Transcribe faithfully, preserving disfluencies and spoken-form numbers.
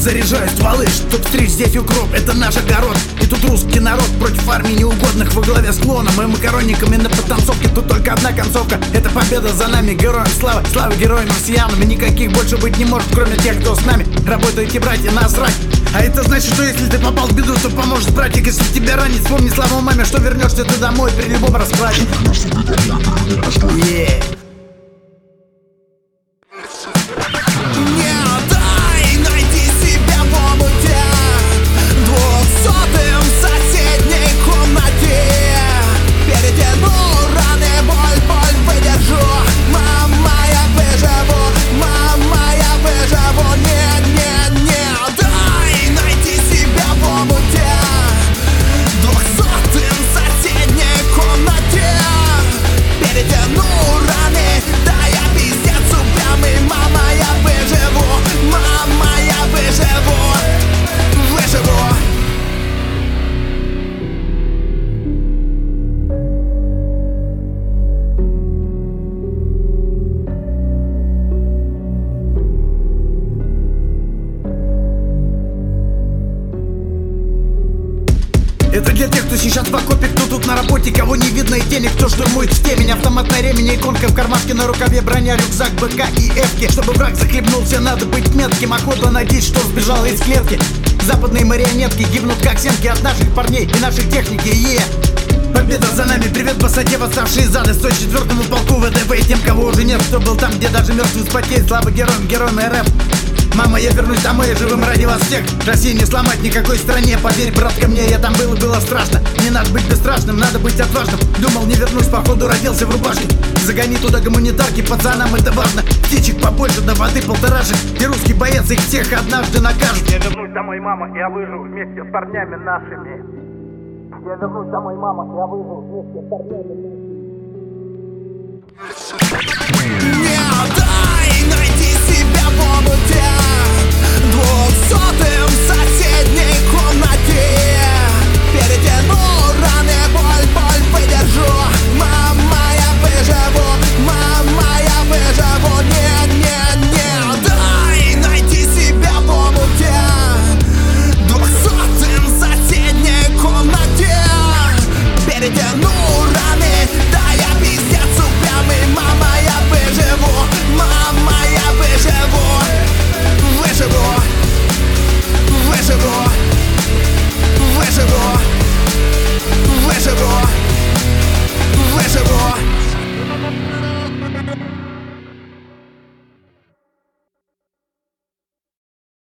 Заряжаю стволы, чтоб стричь здесь укроп. Это наш огород, и тут русский народ против армии неугодных во главе с клоном и макаронниками на подтанцовке. Тут только одна концовка, это победа за нами. Героям слава, слава героям россиянам. И никаких больше быть не может, кроме тех, кто с нами. Работаете, братья, насрать. А это значит, что если ты попал в беду, то поможет братик. Если тебя ранит, вспомни славу маме, что вернешься ты домой при любом раскладе. Yeah. Это для тех, кто сейчас в окопе, кто тут на работе, кого не видно и денег, кто штурмует в темень. Автомат на ремени, иконка в кармашке, на рукаве броня, рюкзак, БК и эфки. Чтобы враг захлебнулся, надо быть метким. Охота надеть, что сбежала из клетки. Западные марионетки гибнут как семки от наших парней и нашей техники. Е yeah. Победа за нами, привет высоте, восставшие зады сто четвёртому полку ВДВ и тем, кого уже нет, кто был там, где даже мертвый спотеет. Слава героям, героям РФ. Мама, я вернусь домой, живым ради вас всех. России не сломать никакой стране. Поверь, брат, ко мне, я там был и было страшно. Не надо быть бесстрашным, надо быть отважным. Думал, не вернусь, походу родился в рубашке. Загони туда гуманитарки, пацанам это важно. Птичек побольше, до воды полторашек. И русский боец их всех однажды накажет. Я вернусь домой, мама, я выжил вместе с парнями нашими. Я вернусь домой, мама, я выжил вместе с парнями нашими. Не дай найти себя в омуте двухсотым соседней